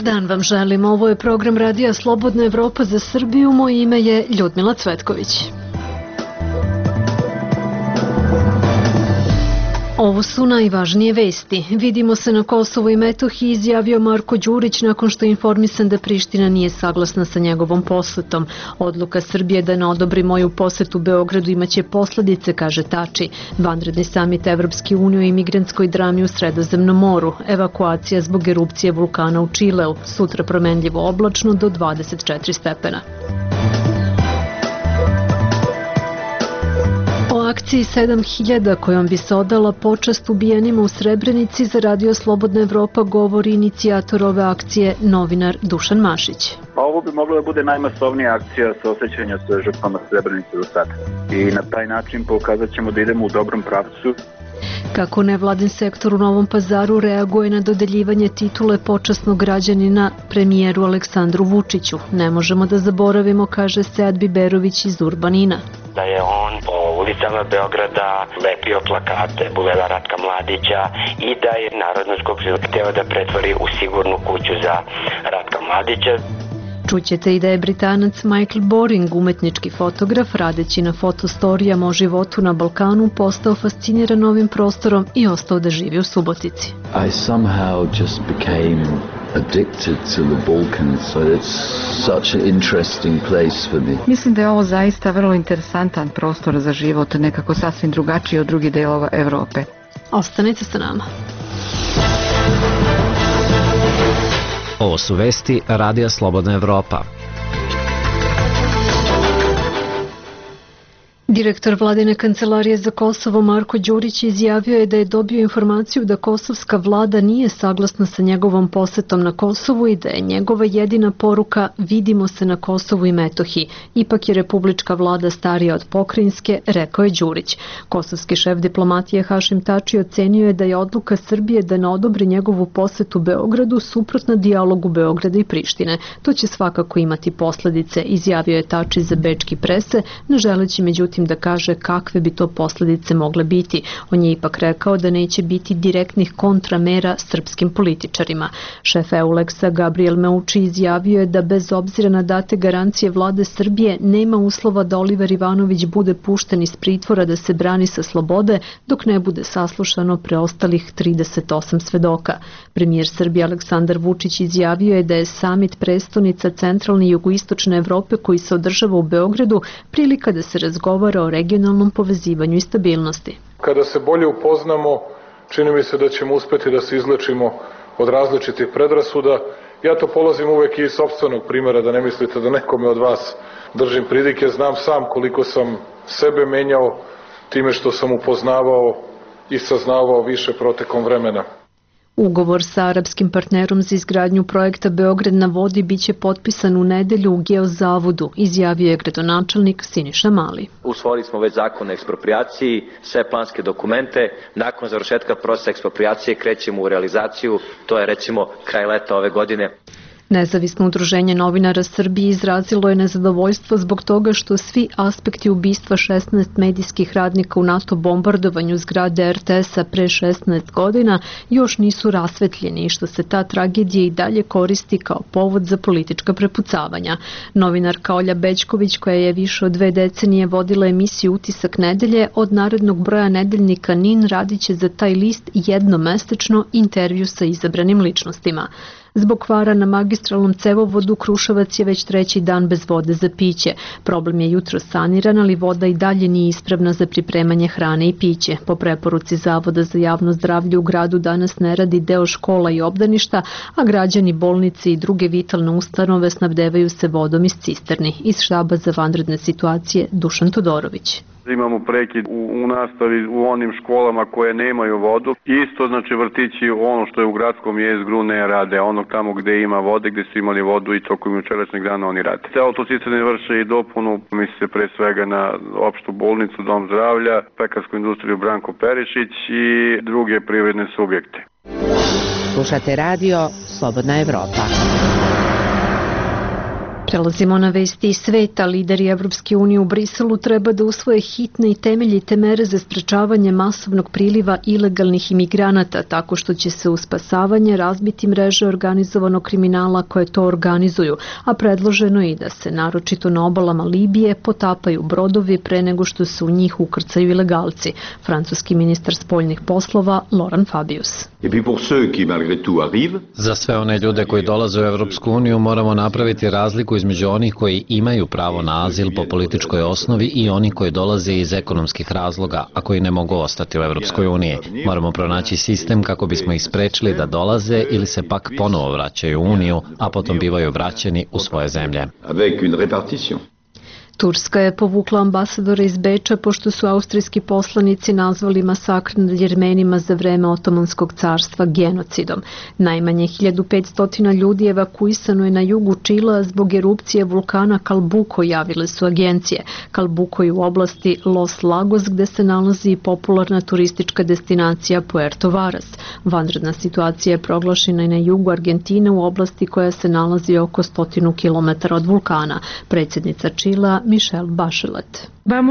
Dobar dan vam želim. Ovo je program Radija Slobodna Evropa za Srbiju. Moje ime je Ljudmila Cvetković. Ovo su najvažnije vesti. Vidimo se na Kosovu i Metohiji, izjavio Marko Đurić nakon što je informisan da Priština nije saglasna sa njegovom posetom. Odluka Srbije da ne odobri moju posetu Beogradu imaće posledice, kaže Tači. Vanredni samit Evropske unije o imigrantskoj drami u Sredozemnom moru. Evakuacija zbog erupcije vulkana u Čileu. Sutra promenljivo oblačno do 24 stepena. Akciji 7000 kojom bi se odala počast ubijenima u Srebrenici za Radio Slobodna Evropa govori inicijator ove akcije, novinar Dušan Mašić. Pa ovo bi mogla da bude najmasovnija akcija saosećanja sa žrtvama Srebrenice do sada. I na taj način pokazat ćemo da idemo u dobrom pravcu. Kako nevladin sektor u Novom Pazaru reaguje na dodeljivanje titule počasnog građanina premijeru Aleksandru Vučiću. Ne možemo da zaboravimo, kaže Sead Biberović iz Urbanina. Da je on po ulicama Beograda lepio plakate Buleva Ratka Mladića i da je Narodna skupština hteo da pretvori u sigurnu kuću za Ratka Mladića. Čućete i da je Britanac Michael Boring, umetnički fotograf, radeći na fotostorijama o životu na Balkanu, postao fasciniran ovim prostorom i ostao da živi u Subotici. I somehow just became addicted to the Balkans, so it's such an interesting place for me. Mislim da je ovo zaista vrlo interesantan prostor za život, nekako sasvim drugačiji od drugih delova Evrope. Ostanite sa nama. Ovo su vesti Radija Slobodna Evropa. Direktor vladine kancelarije za Kosovo Marko Đurić izjavio je da je dobio informaciju da kosovska vlada nije saglasna sa njegovom posetom na Kosovu i da je njegova jedina poruka vidimo se na Kosovu i Metohiji. Ipak je republička vlada starija od pokrajinske, rekao je Đurić. Kosovski šef diplomatije Hašim Tači ocenio je da je odluka Srbije da ne odobri njegovu posetu Beogradu suprotna dijalogu Beograda i Prištine. To će svakako imati posledice, izjavio je Tači za bečki prese, ne želeći međutim da kaže kakve bi to posledice mogle biti. On je ipak rekao da neće biti direktnih kontramera srpskim političarima. Šef Euleksa Gabriel Meuči izjavio je da bez obzira na date garancije vlade Srbije nema uslova da Oliver Ivanović bude pušten iz pritvora da se brani sa slobode dok ne bude saslušano preostalih 38 svedoka. Premijer Srbije Aleksandar Vučić izjavio je da je samit prestonica centralne i jugoistočne Evrope koji se održava u Beogradu prilika da se razgovara o regionalnom povezivanju i stabilnosti. Kada se bolje upoznamo, čini mi se da ćemo uspeti da se izlečimo od različitih predrasuda. Ja to polazim uvek iz sopstvenog primjera, da ne mislite da nekome od vas držim pridike. Znam sam koliko sam sebe menjao time što sam upoznavao i saznavao više protekom vremena. Ugovor sa arapskim partnerom za izgradnju projekta Beograd na vodi biće potpisan u nedelju u Geozavodu, izjavio je gradonačelnik Siniša Mali. Usvojili smo već zakon o ekspropriaciji, sve planske dokumente. Nakon završetka procesa ekspropriacije krećemo u realizaciju, to je recimo kraj leta ove godine. Nezavisno udruženje novinara Srbije izrazilo je nezadovoljstvo zbog toga što svi aspekti ubistva 16 medijskih radnika u NATO bombardovanju zgrade RTS-a pre 16 godina još nisu rasvetljeni i što se ta tragedija i dalje koristi kao povod za politička prepucavanja. Novinarka Olja Bećković, koja je više od 2 decenije vodila emisiju Utisak nedelje, od narednog broja nedeljnika NIN radiće za taj list jednomesečno intervju sa izabranim ličnostima. Zbog kvara na magistralnom cevovodu Kruševac je već 3. dan bez vode za piće. Problem je jutro saniran, ali voda i dalje nije ispravna za pripremanje hrane i piće. Po preporuci Zavoda za javno zdravlje u gradu danas ne radi deo škola i obdaništa, a građani, bolnice i druge vitalne ustanove snabdevaju se vodom iz cisterni. Iz štaba za vanredne situacije Dušan Todorović. Imamo prekid u nastavi u onim školama koje nemaju vodu. Isto, znači vrtići, ono što je u gradskom jezgru ne rade, onog tamo gde ima vode, gde su imali vodu i tokom jučerašnjeg dana oni rade. Autocisterne vrše i dopunu, misli se pre svega na opštu bolnicu, dom zdravlja, pekarsku industriju Branko Perišić i druge privredne subjekte. Slušate radio Slobodna Evropa. Prelazimo na vesti iz sveta. Lideri Evropske unije u Briselu treba da usvoje hitne i temeljite mere za sprečavanje masovnog priliva ilegalnih imigranata, tako što će se u spasavanje razbiti mreže organizovanog kriminala koje to organizuju, a predloženo je i da se naročito na obalama Libije potapaju brodovi pre nego što se u njih ukrcaju ilegalci. Francuski ministar spoljnih poslova Laurent Fabius. Za sve one ljude koji dolaze u Evropsku uniju moramo napraviti razliku između onih koji imaju pravo na azil po političkoj osnovi i oni koji dolaze iz ekonomskih razloga, a koji ne mogu ostati u Evropskoj uniji. Moramo pronaći sistem kako bismo ih sprečili da dolaze ili se pak ponovo vraćaju u Uniju, a potom bivaju vraćeni u svoje zemlje. Turska je povukla ambasadora iz Beča pošto su austrijski poslanici nazvali masakr nad Jermenima za vreme Otomanskog carstva genocidom. Najmanje 1500 ljudi evakuisano je na jugu Čila zbog erupcije vulkana Kalbuko, javile su agencije. Kalbuko je u oblasti Los Lagos gde se nalazi popularna turistička destinacija Puerto Varas. Vanredna situacija je proglašena i na jugu Argentine u oblasti koja se nalazi oko 100 km od vulkana. Predsjednica Čila Michelle Bachelet.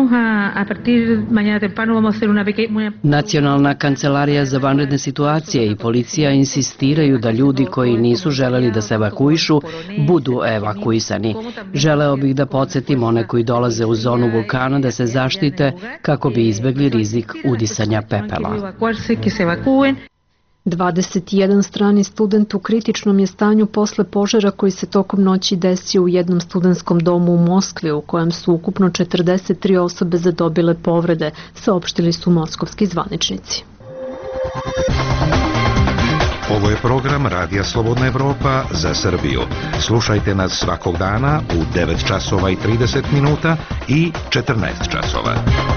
Nacionalna kancelarija za vanredne situacije i policija insistiraju da ljudi koji nisu želeli da se evakuišu budu evakuisani. Želeo bih da podsjetim one koji dolaze u zonu vulkana da se zaštite kako bi izbegli rizik udisanja pepela. 21 strani student u kritičnom je stanju posle požara koji se tokom noći desio u jednom studentskom domu u Moskvi, u kojem su ukupno 43 osobe zadobile povrede, saopštili su moskovski zvaničnici. Ovo je program Radija Slobodna Evropa za Srbiju. Slušajte nas svakog dana u 9 časova i 30 minuta i 14 časova.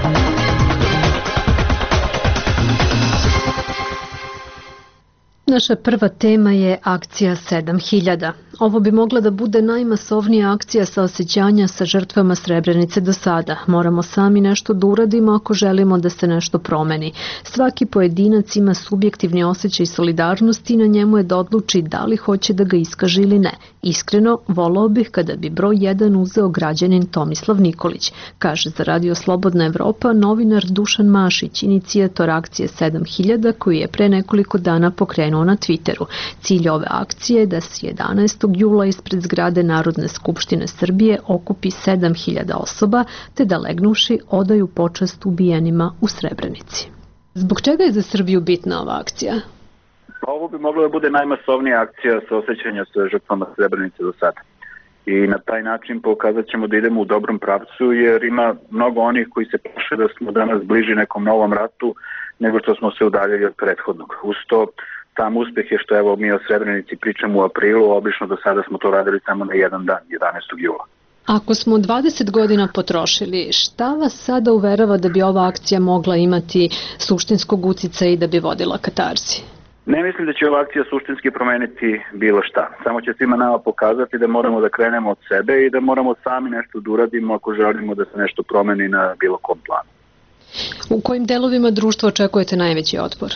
Naša prva tema je akcija 7000. Ovo bi mogla da bude najmasovnija akcija saosećanja sa žrtvama Srebrenice do sada. Moramo sami nešto da uradimo ako želimo da se nešto promeni. Svaki pojedinac ima subjektivni osjećaj solidarnosti i na njemu je da odluči da li hoće da ga iskaže ili ne. Iskreno, volao bih kada bi broj 1 uzeo građanin Tomislav Nikolić, kaže za Radio Slobodna Evropa novinar Dušan Mašić, inicijator akcije 7000 koji je pre nekoliko dana pokrenuo na Twitteru. Cilj ove akcije je da se 11. jula ispred zgrade Narodne skupštine Srbije okupi 7000 osoba, te da legnuši odaju počast ubijenima u Srebrenici. Zbog čega je za Srbiju bitna ova akcija? Ovo bi mogla da bude najmasovnija akcija saosećanja sa žrtvama Srebrenice do sada. I na taj način pokazat ćemo da idemo u dobrom pravcu, jer ima mnogo onih koji se plaše da smo danas bliži nekom novom ratu nego što smo se udaljili od prethodnog. Uz to, sam uspeh je što evo mi o Srebrenici pričamo u aprilu, obično do sada smo to radili samo na jedan dan, 11. jula. Ako smo 20 godina potrošili, šta vas sada uverava da bi ova akcija mogla imati suštinskog uticaja i da bi vodila katarzi? Ne mislim da će ova akcija suštinski promeniti bilo šta. Samo će svima nama pokazati da moramo da krenemo od sebe i da moramo sami nešto da uradimo ako želimo da se nešto promeni na bilo kom planu. U kojim delovima društva očekujete najveći otpor?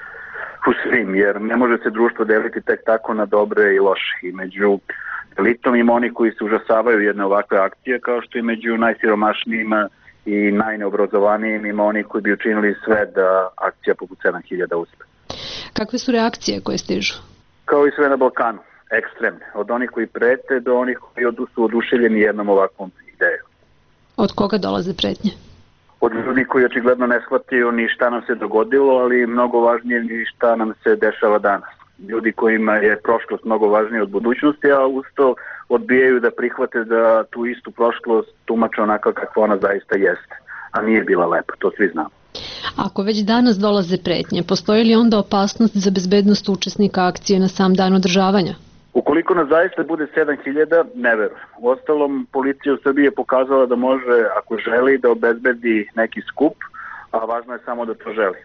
U svim, jer ne može se društvo deliti tek tako na dobre i loše. I među elitom ima oni koji se užasavaju jedne ovakve akcije, kao što i među najsiromašnijima i najneobrazovanijim ima oni koji bi učinili sve da akcija poput 7000 uspe. Kakve su reakcije koje stižu? Kao i sve na Balkanu, ekstremne. Od onih koji prete do onih koji su oduševljeni jednom ovakvom idejom. Od koga dolaze pretnje? Od ljudi koji očigledno ne shvataju ni šta nam se dogodilo, ali mnogo važnije ni šta nam se dešava danas. Ljudi kojima je prošlost mnogo važnija od budućnosti, a usto odbijaju da prihvate da tu istu prošlost tumače onako kakva ona zaista jeste. A nije bila lepa, to svi znamo. Ako već danas dolaze pretnje, postoji li onda opasnost za bezbednost učesnika akcije na sam dan održavanja? Ukoliko nas zaista bude 7000, ne verujem. Uostalom, policija u Srbiji je pokazala da može, ako želi, da obezbedi neki skup, a važno je samo da to želi.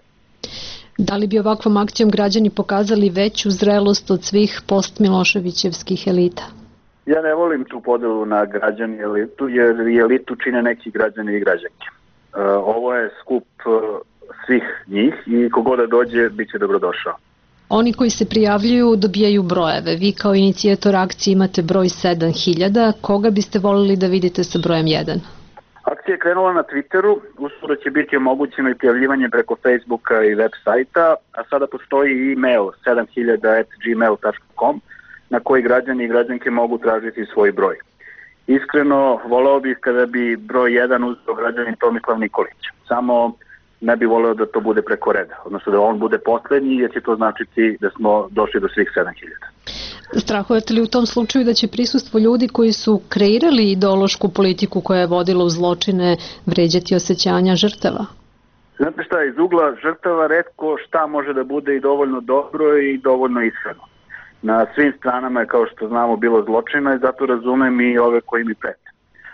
Da li bi ovakvom akcijom građani pokazali veću zrelost od svih post-Miloševićevskih elita? Ja ne volim tu podelu na građani i elitu, jer elitu čine neki građani i građanke. Ovo je skup svih njih i kogoda dođe, bit će dobrodošao. Oni koji se prijavljuju dobijaju brojeve. Vi kao inicijator akcije imate broj 7000. Koga biste volili da vidite sa brojem 1? Akcija je krenula na Twitteru, uskoro će biti omogućeno i prijavljivanje preko Facebooka i web sajta, a sada postoji i e-mail 7000@gmail.com na koji građani i građanke mogu tražiti svoj broj. Iskreno, voleo bih kada bi broj 1 uzeo građanin Tomislav Nikolić. Samo ne bi voleo da to bude preko reda, odnosno da on bude poslednji, jer će to značiti da smo došli do svih 7000. Strahujete li u tom slučaju da će prisustvo ljudi koji su kreirali ideološku politiku koja je vodila u zločine vređati osjećanja žrtava? Znate šta, iz ugla žrtava retko šta može da bude i dovoljno dobro i dovoljno ishrano. Na svim stranama je, kao što znamo, bilo zločina i zato razumem i ove koji mi prete.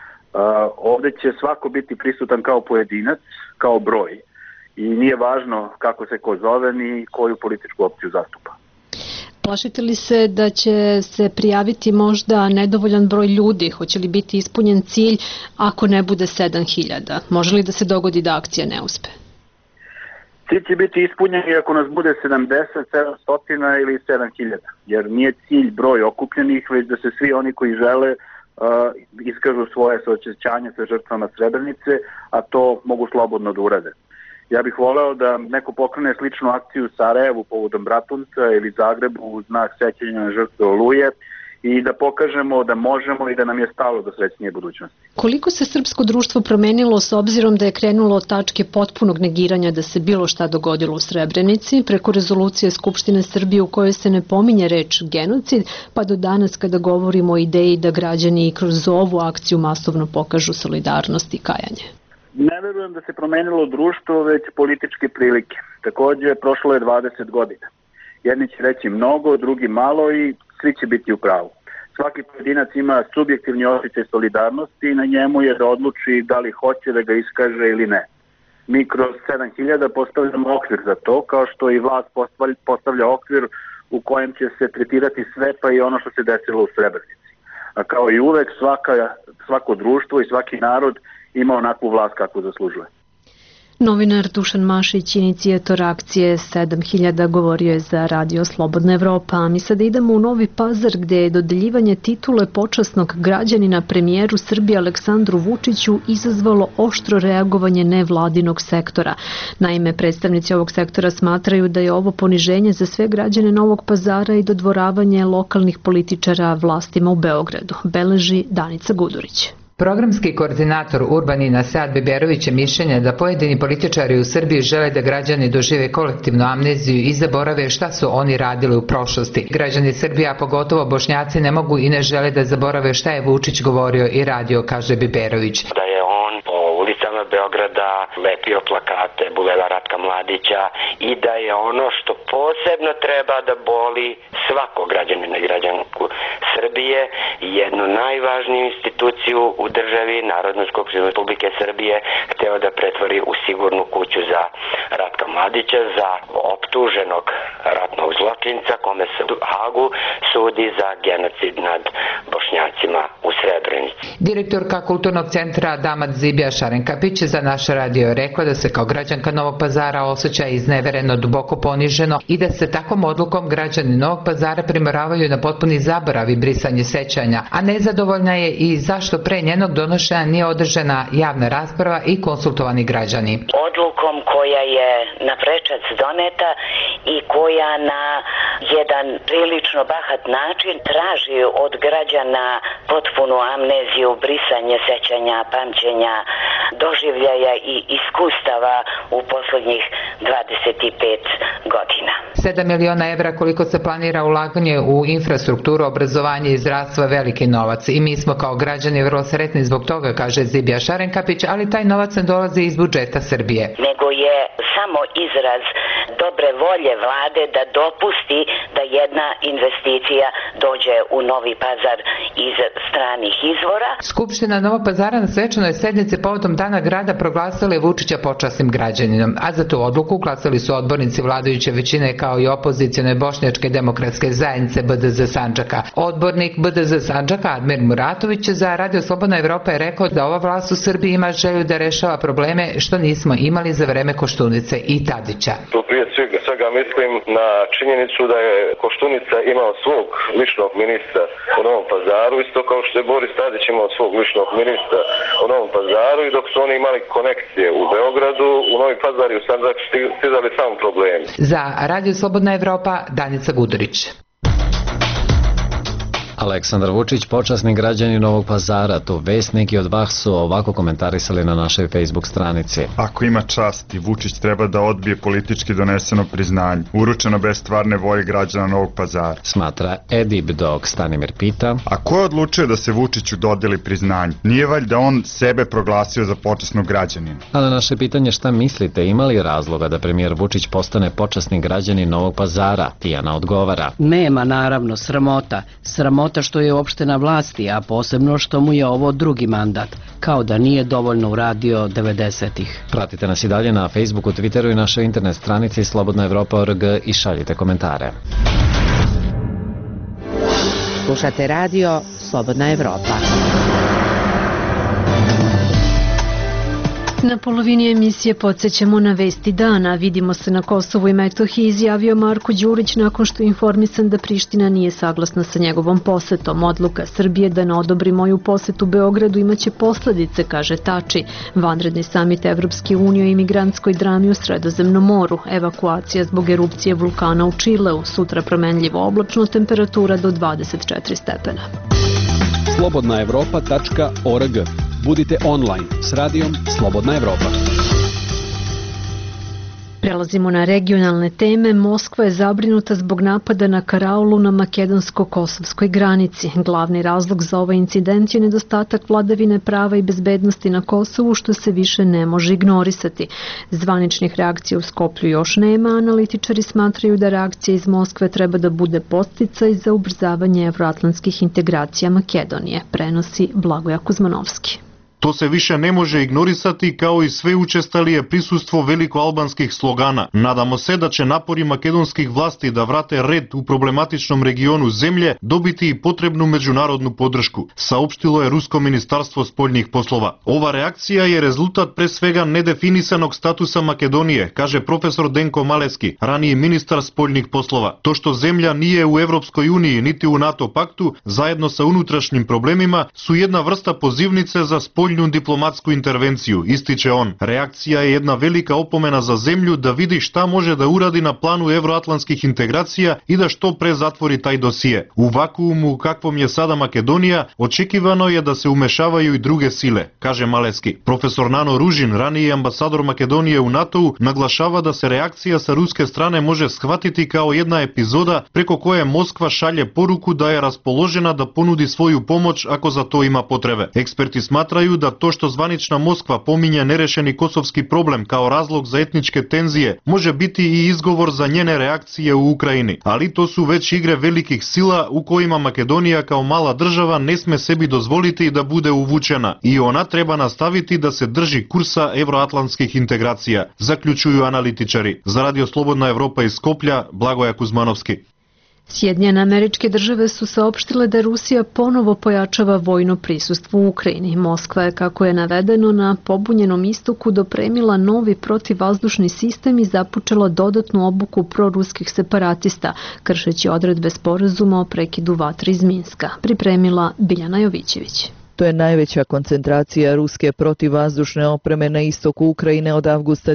Ovde će svako biti prisutan kao pojedinac, kao broj i nije važno kako se ko zove ni koju političku opciju zastupa. Plašite li se da će se prijaviti možda nedovoljan broj ljudi? Hoće li biti ispunjen cilj ako ne bude 7000? Može li da se dogodi da akcija ne uspe? Cilj će biti ispunjen i ako nas bude 70, 700 ili 7000, jer nije cilj broj okupljenih, već da se svi oni koji žele iskažu svoje saosećanje sa žrtvama Srebrenice, a to mogu slobodno da urade. Ja bih voleo da neko pokrene sličnu akciju u Sarajevu povodom Bratunca ili Zagrebu u znak sećanja na žrtve Oluje i da pokažemo da možemo i da nam je stalo do srećnije budućnosti. Koliko se srpsko društvo promenilo s obzirom da je krenulo od tačke potpunog negiranja da se bilo šta dogodilo u Srebrenici, preko rezolucije Skupštine Srbije u kojoj se ne pominje reč genocid, pa do danas kada govorimo o ideji da građani kroz ovu akciju masovno pokažu solidarnost i kajanje? Ne verujem da se promenilo društvo, već političke prilike. Takođe, prošlo je 20 godina. Jedni će reći mnogo, drugi malo i svi će biti u pravu. Svaki pojedinac ima subjektivni osjećaj solidarnosti i na njemu je da odluči da li hoće da ga iskaže ili ne. Mi kroz 7000 postavljamo okvir za to, kao što i vlast postavlja okvir u kojem će se tretirati sve, pa i ono što se desilo u Srebrenici. A kao i uvek, svako društvo i svaki narod ima onakvu vlast kakvu zaslužuje. Novinar Dušan Mašić, inicijator akcije 7000, govorio je za Radio Slobodna Evropa. A mi sada idemo u Novi Pazar gde je dodeljivanje titule počasnog građanina premijeru Srbije Aleksandru Vučiću izazvalo oštro reagovanje nevladinog sektora. Naime, predstavnici ovog sektora smatraju da je ovo poniženje za sve građane Novog Pazara i dodvoravanje lokalnih političara vlastima u Beogradu, beleži Danica Gudurić. Programski koordinator Urbanina Sead Biberović je mišljenja da pojedini političari u Srbiji žele da građani dožive kolektivnu amneziju i zaborave šta su oni radili u prošlosti. Građani Srbije, a pogotovo Bošnjaci, ne mogu i ne žele da zaborave šta je Vučić govorio i radio, kaže Biberović. Da je on po ulicama Beograda lepio plakate Buleva Ratka Mladića i da je ono što posebno treba da boli svakog građanina i građanku Srbije, jednu najvažniju instituciju u državi, Narodnu skupštinu Republike Srbije, hteo da pretvori u sigurnu kuću za Ratka Mladića, za optuženog ratnog zločinca kome se u Hagu sudi za genocid nad Bošnjacima u Srebrenici. Direktorka Kulturnog centra Damat Zibija Šarenkapić za naš radio je rekla da se kao građanka Novog Pazara osjeća iznevereno, duboko poniženo i da se takvom odlukom građani Novog Pazara primoravaju na potpuni zaborav i brisanje sećanja, a nezadovoljna je i zašto pre njenog donošenja nije održana javna rasprava i konsultovani građani. Odlukom koja je na prečac doneta i koja na jedan prilično bahat način traži od građana potpunu amneziju, brisanje sećanja, pamćenja, doživljaja i iskustava u poslednjih 25 godina. 7 miliona evra koliko se planira ulaganje u infrastrukturu, obrazovanje i zdravstvo je veliki novac i mi smo kao građani vrlo sretni zbog toga, kaže Zibija Šarenkapić, ali taj novac ne dolazi iz budžeta Srbije. Nego je samo izraz dobre volje vlade da dopusti da jedna investicija dođe u Novi Pazar iz stranih izvora. Skupština Novog Pazara na svečanoj sednici povodom Dana grada proglasila je Vučića počasnim građaninom, a za tu odluku glasali su odbornici vladajuće većine kao i opozicione Bošnjačke demokratske zajednice BDZ Sandžaka. Odbornik BDZ Sandžaka Admir Muratović za Radio Slobodna Evropa je rekao da ova vlast u Srbiji ima želju da rešava probleme što nismo imali za vreme Koštunice i Tadića. To prije svega svega mislim na činjenicu da je Koštunica imao svog ličnog ministra u Novom Pazaru, isto kao što je Boris Tadić imao svog ličnog ministra u Novom Pazaru, i dok su oni imali konekcije u Beogradu, u Novi Pazar i u Sandžak stizali samo problemi. Za Radio Slobodna Evropa, Danica Gudurić. Aleksandar Vučić, počasni građanin Novog Pazara, tu vest neki od vas su ovako komentarisali na našoj Facebook stranici. Ako ima časti, Vučić treba da odbije politički doneseno priznanje, uručeno bez stvarne volje građana Novog Pazara. Smatra Edib, dok Stanimir pita: a ko je odlučio da se Vučiću dodeli priznanje? Nije valjda on sebe proglasio za počasnog građanina? A na naše pitanje šta mislite, ima li razloga da premijer Vučić postane počasni građanin Novog Pazara, Tijana odgovara: nema, naravno, sramota što je uopšte na vlasti, a posebno što mu je ovo drugi mandat, kao da nije dovoljno uradio 90-ih. Pratite nas i dalje na Facebooku, Twitteru i našoj internet stranici slobodnaevropa.org i šaljite komentare. Slušate radio Slobodna Evropa. Na polovini emisije podsjećamo na vesti dana. Vidimo se na Kosovu i Metohiji, izjavio Marko Đurić nakon što je informisan da Priština nije saglasna sa njegovom posetom. Odluka Srbije da ne odobri moju posetu Beogradu imaće posledice, kaže Tači. Vanredni samit Evropske unije o imigrantskoj drami u Sredozemnom moru. Evakuacija zbog erupcije vulkana u Čileu. Sutra promenljivo oblačno, temperatura do 24 stepena. slobodnaevropa.org. Budite online s radijom Slobodna Evropa. Prelazimo na regionalne teme. Moskva je zabrinuta zbog napada na karaulu na makedonsko-kosovskoj granici. Glavni razlog za ovaj incident je nedostatak vladavine prava i bezbednosti na Kosovu, što se više ne može ignorisati. Zvaničnih reakcija u Skoplju još nema. Analitičari smatraju da reakcija iz Moskve treba da bude podsticaj za ubrzavanje evroatlantskih integracija Makedonije, prenosi Blagoja Kuzmanovski. To se više ne može ignorisati, kao i sve učestalije prisustvo velikoalbanskih slogana. Nadamo se da će napori makedonskih vlasti da vrate red u problematičnom regionu zemlje dobiti i potrebnu međunarodnu podršku, saopštilo je Rusko ministarstvo spoljnih poslova. Ova reakcija je rezultat pre svega nedefinisanog statusa Makedonije, kaže profesor Denko Maleski, raniji ministar spoljnih poslova. To što zemlja nije u Evropskoj uniji niti u NATO paktu, zajedno sa unutrašnjim problemima, su jedna vrsta pozivnice za spoljnu diplomatsku intervenciju, ističe on. Reakcija je jedna velika opomena za zemlju da vidi šta može da uradi na planu evroatlantskih integracija i da što pre zatvori taj dosije. U vakuumu u kakvom je sada Makedonija, očekivano je da se umešavaju i druge sile, kaže Maleski. Profesor Nano Ružin, raniji ambasador Makedonije u NATO-u, naglašava da se reakcija sa ruske strane može shvatiti kao jedna epizoda preko koje Moskva šalje poruku da je raspoložena da ponudi svoju pomoć ako za to ima potrebe. Eksperti smatraju da to što zvanična Moskva pominje nerešeni kosovski problem kao razlog za etničke tenzije može biti i izgovor za njene reakcije u Ukrajini, ali to su već igre velikih sila u kojima Makedonija kao mala država ne sme sebi dozvoliti da bude uvučena i ona treba nastaviti da se drži kursa evroatlantskih integracija, zaključuju analitičari. Za Radio Slobodna Evropa iz Skoplja, Blagoja Kuzmanovski. Sjedinjene Američke Države su saopštile da Rusija ponovo pojačava vojno prisustvo u Ukrajini. Moskva je, kako je navedeno, na pobunjenom istoku dopremila novi protivvazdušni sistem i započela dodatnu obuku proruskih separatista, kršeći odredbe sporazuma o prekidu vatre iz Minska, pripremila Biljana Jovićević. To je najveća koncentracija ruske protivvazdušne opreme na istoku Ukrajine od avgusta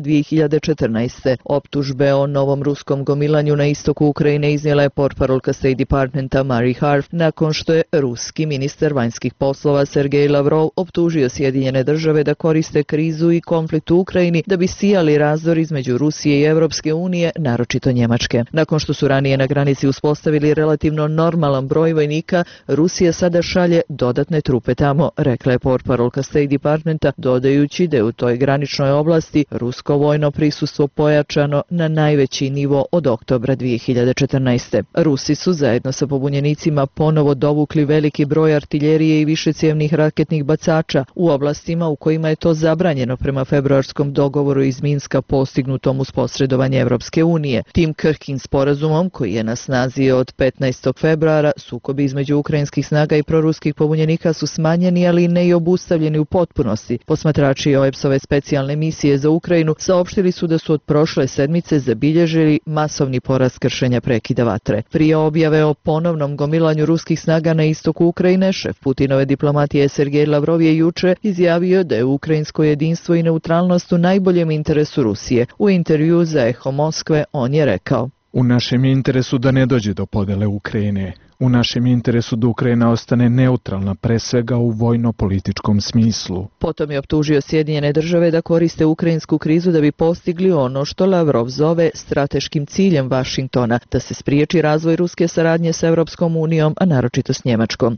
2014. Optužbe o novom ruskom gomilanju na istoku Ukrajine iznijela je portparolka State Departmenta Marie Harf nakon što je ruski ministar vanjskih poslova Sergej Lavrov optužio Sjedinjene Države da koriste krizu i konflikt u Ukrajini da bi sijali razdor između Rusije i Evropske unije, naročito Njemačke. Nakon što su ranije na granici uspostavili relativno normalan broj vojnika, Rusija sada šalje dodatne trupe tamo, rekla je portparolka State Departmenta, dodajući da je u toj graničnoj oblasti rusko vojno prisustvo pojačano na najveći nivo od oktobra 2014. Rusi su zajedno sa pobunjenicima ponovo dovukli veliki broj artiljerije i višecjevnih raketnih bacača u oblastima u kojima je to zabranjeno prema februarskom dogovoru iz Minska postignutom uz posredovanje Evropske unije. Tim krhkim sporazumom, koji je na snazi od 15. februara, sukobi između ukrajinskih snaga i proruskih pobunjenika su smanjeni smanjeni, ali ne i obustavljeni u potpunosti. Posmatrači OEBS-ove specijalne misije za Ukrajinu saopštili su da su od prošle sedmice zabilježili masovni porast kršenja prekida vatre. Prije objave o ponovnom gomilanju ruskih snaga na istoku Ukrajine, šef Putinove diplomatije Sergej Lavrov je juče izjavio da je ukrajinsko jedinstvo i neutralnost u najboljem interesu Rusije. U intervju za Eho Moskve on je rekao: U našem interesu da ne dođe do podele Ukrajine. U našem interesu da Ukrajina ostane neutralna, pre svega u vojno-političkom smislu. Potom je optužio Sjedinjene države da koriste ukrajinsku krizu da bi postigli ono što Lavrov zove strateškim ciljem Vašingtona, da se spriječi razvoj ruske saradnje sa Evropskom unijom, a naročito s Njemačkom.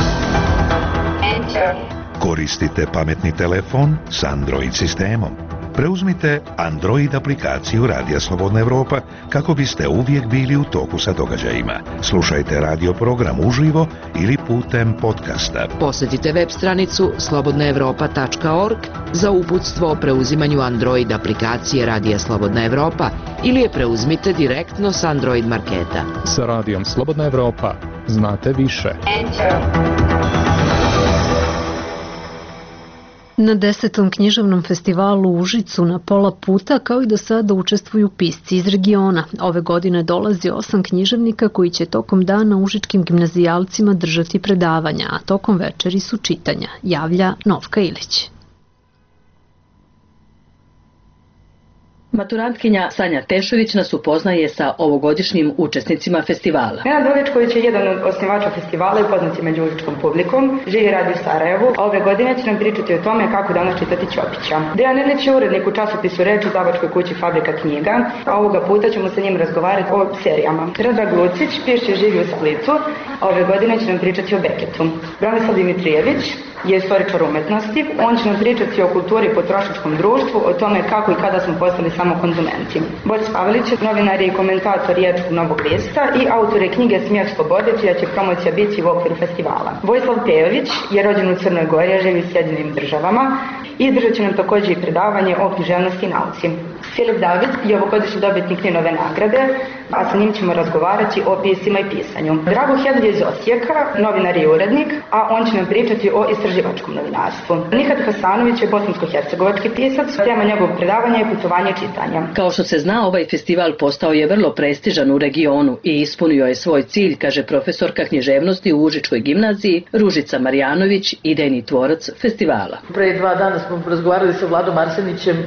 Koristite pametni telefon s Android sistemom. Preuzmite Android aplikaciju Radija Slobodna Evropa kako biste uvijek bili u toku sa događajima. Slušajte radio program uživo ili putem podcasta. Posjetite web stranicu slobodnaevropa.org za uputstvo o preuzimanju Android aplikacije Radija Slobodna Evropa ili je preuzmite direktno s Android marketa. Sa Radijom Slobodna Evropa znate više. Na 10. književnom festivalu u Užicu na pola puta kao i do sada učestvuju pisci iz regiona. Ove godine dolazi 8 književnika koji će tokom dana užičkim gimnazijalcima držati predavanja, a tokom večeri su čitanja, javlja Novka Ilić. Maturantkinja Sanja Tešović nas upoznaje sa ovogodišnjim učesnicima festivala. Nenad Doličković je jedan od osnivača festivala i poznat je među užičkom publikom. Živi i radi u Sarajevu, a ove godine će nam pričati o tome kako danas čitati Ćopića. Dejan Erlić je urednik u časopisu Reč u izdavačkoj kući Fabrika knjiga, a ovoga puta ćemo sa njim razgovarati o serijama. Predrag Lucić piše i živi u Splitu, a ove godine će nam pričati o Beketu. Branislav Dimitrijević je istoričar umetnosti. On će nam pričati o kulturi i potrošačkom društvu, o tome kako i kada smo postali samo konzumenti. Boris Pavelić je novinar i komentator Riječkog Novog lista i autor je knjige Smijeh slobode, čija će promocija biti u okviru festivala. Vojislav Pejović je rođen u Crnoj Gori, a živi u Sjedinjenim Državama i držat će nam također i predavanje o književnosti i nauci. Filip David je ovogodišnji dobitnik Ninove nagrade, a sa njim ćemo razgovarati o pisima i pisanju. Drago Hedlj iz Osijeka, novinar i urednik, a on će nam pričati o istraživačkom novinarstvu. Nihat Hasanović je bosansko-hercegovački pisac, tema njegovog predavanja je putovanje i čitanja. Kao što se zna, ovaj festival postao je vrlo prestižan u regionu i ispunio je svoj cilj, kaže profesorka književnosti u Užičkoj gimnaziji Ružica Marjanović, idejni tvorac festivala. Pre 2 dana smo razgovarali sa Vladom Arsenićem,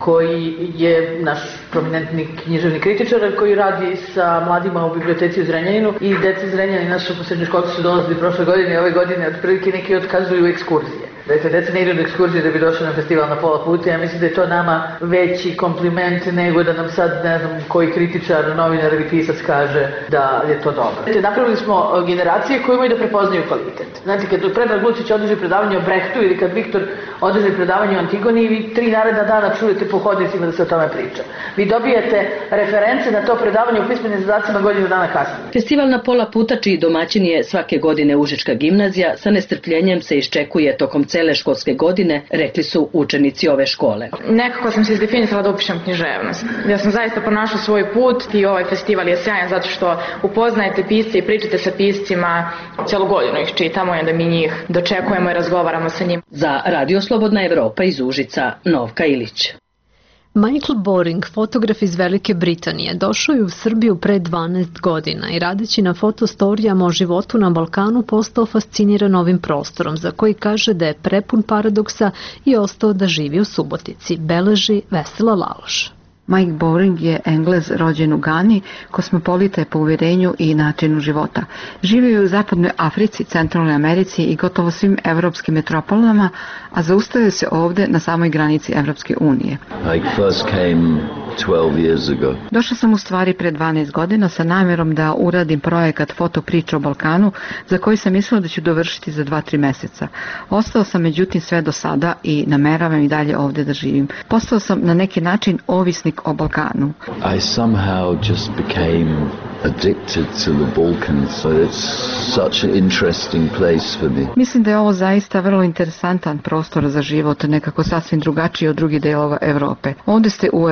koji je naš prominentni književni kritičar koji radi sa mladima u biblioteci u Zrenjaninu i deca iz Zrenjanina, naša srednjoškolci su dolazili prošle godine i ove godine otprilike neki otkazuju ekskurzije. Dakle, deca ne idu na ekskurziju da bi došli na festival na pola puta. Ja mislim da je to nama veći kompliment nego da nam sad, ne znam, koji kritičar, novinar ili pisac kaže da je to dobro. Napravili smo generacije koje imaju da prepoznaju kvalitet. Znači, kad Predrag Lucić održi predavanje o Brechtu ili kad Viktor održi predavanje o Antigoni, vi 3 naredna dana čujete po hodnicima da se o tome priča. Vi dobijete reference na to predavanje u pismenim zadacima godinu dana kasnije. Festival na pola puta, čiji domaćin je svake godine Užička gimnazija, sa nestrpljenjem se iščekuje tokom cele školske godine, rekli su učenici ove škole. Nekako sam se izdefinisala da upišem književnost. Ja sam zaista pronašla svoj put i ovaj festival je sjajan zato što upoznajete pisce i pričate sa piscima, celu godinu ih čitamo i onda mi njih dočekujemo i razgovaramo sa njim. Za Radio Slobodna Evropa iz Užica, Novka Ilić. Michael Boring, fotograf iz Velike Britanije, došao je u Srbiju pre 12 godina i radeći na fotostorijama o životu na Balkanu postao fasciniran ovim prostorom, za koji kaže da je prepun paradoksa i ostao da živi u Subotici, beleži Vesela Laloš. Mike Boring je Englez rođen u Gani, kosmopolita je po uvjerenju i načinu života. Živio je u zapadnoj Africi, centralnoj Americi i gotovo svim evropskim metropolama, a zaustavio se ovdje na samoj granici Evropske unije. I first came 12 years ago. Došla sam u stvari pre 12 godina sa namjerom da uradim projekat Fotopriča o Balkanu, za koji sam mislila da ću dovršiti za 2-3 mjeseca. Ostao sam međutim sve do sada i nameravam i dalje ovdje da živim. Postao sam na neki način ovisnik o Balkanu. I somehow just became addicted to the Balkans, so it's such an interesting place for me. Mislim da je ovo zaista vrlo interesantan prostor za život, nekako sasvim drugačiji od drugih delova Evrope. Ovdje ste u Evropi,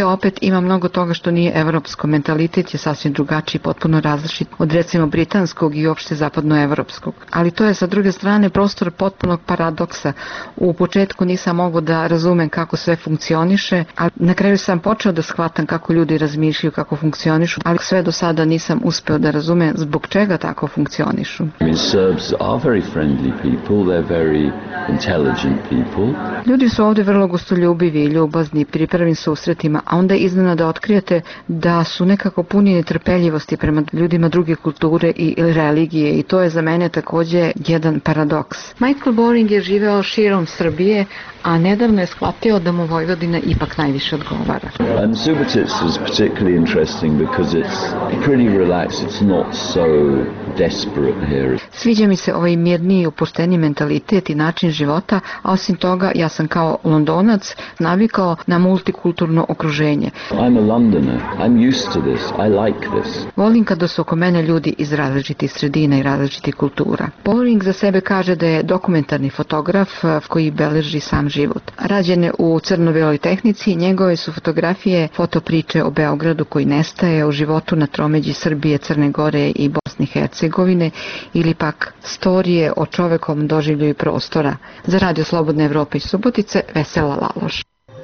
opet ima mnogo toga što nije evropsko. Mentalitet je sasvim drugačiji, potpuno različit od recimo britanskog i uopšte zapadnoevropskog. Ali to je sa druge strane prostor potpunog paradoksa. U početku nisam mogao da razumem kako sve funkcioniše, a na kraju sam počeo da shvatam kako ljudi razmišljaju, kako funkcionišu, ali sve do sada nisam uspeo da razumem zbog čega tako funkcionišu. Serbs are very friendly people, they're very intelligent people. Ljudi su ovde vrlo gostoljubivi i ljubazni pri prvim susretima, a onda iznenada otkrijete da su nekako puni netrpeljivosti prema ljudima druge kulture i religije i to je za mene takođe jedan paradoks. Michael Boring je živeo širom Srbije, a nedavno je shvatio da mu Vojvodina ipak najviše odgovara. Subotic is particularly interesting because it's pretty relaxed, it's not so desperate here. Sviđa mi se ovaj mirniji i opušteniji mentalitet i način života, a osim toga ja sam kao Londonac navikao na multikulturno okruženje. I'm a Londoner, I'm used to this, I like this. Volim kada su oko mene ljudi iz različitih sredina i različitih kultura. Boring za sebe kaže da je dokumentarni fotograf koji beleži sam život. Rađen je u crno-beloj tehnici, njegove su fotografije fotopriče o Beogradu koji nestaje, o životu na tromeđi Srbije, Crne Gore i Bosne i Hercegovine ili pak storije o čovekom doživlju i prostora. Za Radio Slobodne Evrope iz Subotice, Vesela Laloš.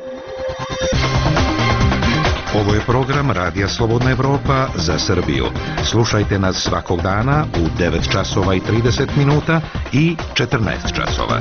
Ovo je program Radija Slobodna Evropa za Srbiju. Slušajte nas svakog dana u 9 časova i 30 minuta i 14 časova.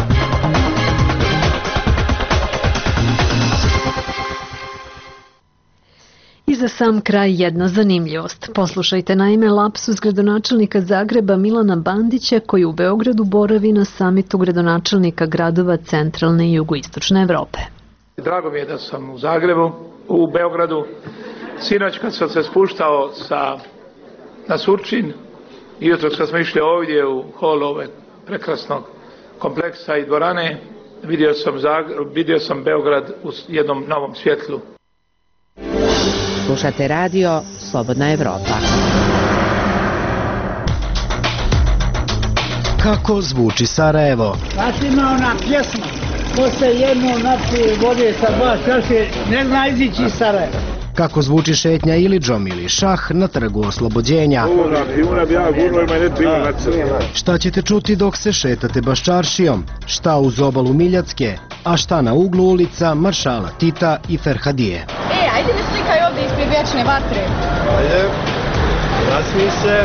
I za sam kraj jedna zanimljivost. Poslušajte naime lapsus gradonačelnika Zagreba Milana Bandića koji u Beogradu boravi na samitu gradonačelnika gradova centralne i jugoistočne Evrope. Drago mi je da sam u Zagrebu, u Beogradu. Sinoć kad sam se spuštao na Surčin i jutro kad smo išli ovdje u hol ove prekrasnog kompleksa i dvorane, vidio sam Beograd u jednom novom svjetlu. Slušate radio Slobodna Evropa. Kako zvuči Sarajevo? Znači ima ona pjesma, ko se jedno napije vode sa 2 čaše, ne zna izići iz Sarajeva. Kako zvuči šetnja Ilidžom ili šah na trgu Oslobođenja? Šta ćete čuti dok se šetate Baščaršijom? Šta uz obalu Miljacke? A šta na uglu ulica Maršala Tita i Ferhadije? Ajde mi slikaj ovdje ispred vječne vatre. Ajde, nasmij se.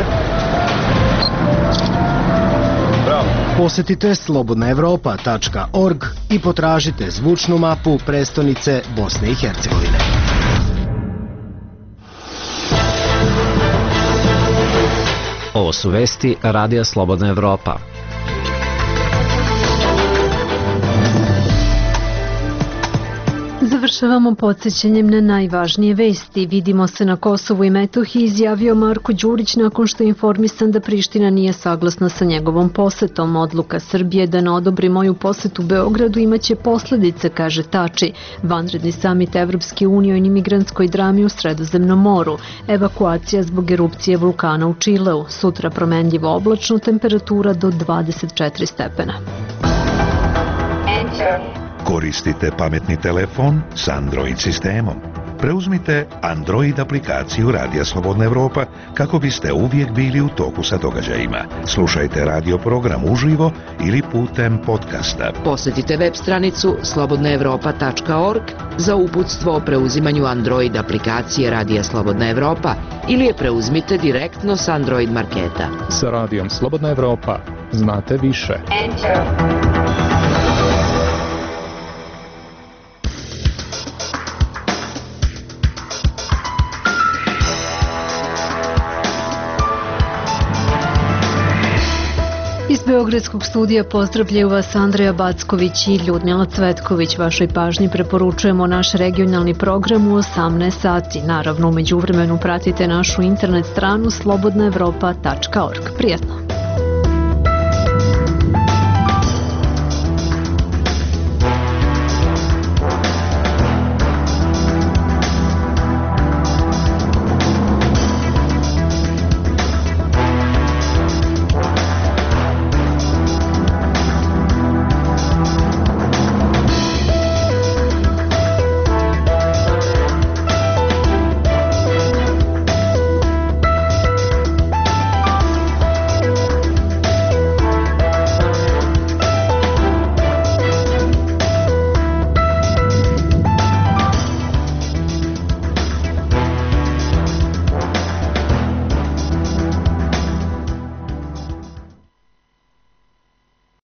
Bravo. Posetite slobodnaevropa.org i potražite zvučnu mapu prestonice Bosne i Hercegovine. Ovo su vesti Radija Slobodna Evropa. Završavamo podsjećanjem na najvažnije vesti. Vidimo se na Kosovu i Metohiji, izjavio Marko Đurić nakon što je informisan da Priština nije saglasna sa njegovom posetom. Odluka Srbije da ne odobri moju posetu Beogradu imaće posledice, kaže Tači. Vanredni samit Evropske unije o imigrantskoj drami u Sredozemnom moru. Evakuacija zbog erupcije vulkana u Čileu. Sutra promenljivo oblačno, temperatura do 24 stepena. Koristite pametni telefon s Android sistemom. Preuzmite Android aplikaciju Radija Slobodna Evropa kako biste uvijek bili u toku sa događajima. Slušajte radio program uživo ili putem podcasta. Posjetite web stranicu slobodnaevropa.org za uputstvo o preuzimanju Android aplikacije Radija Slobodna Evropa ili je preuzmite direktno s Android marketa. Sa Radijom Slobodna Evropa znate više. Iz Beogradskog studija pozdravljaju vas Andreja Backović i Ljudmila Cvetković. Vašoj pažnji preporučujemo naš regionalni program u 18 sati. Naravno, u međuvremenu pratite našu internet stranu slobodnaevropa.org. Prijetno!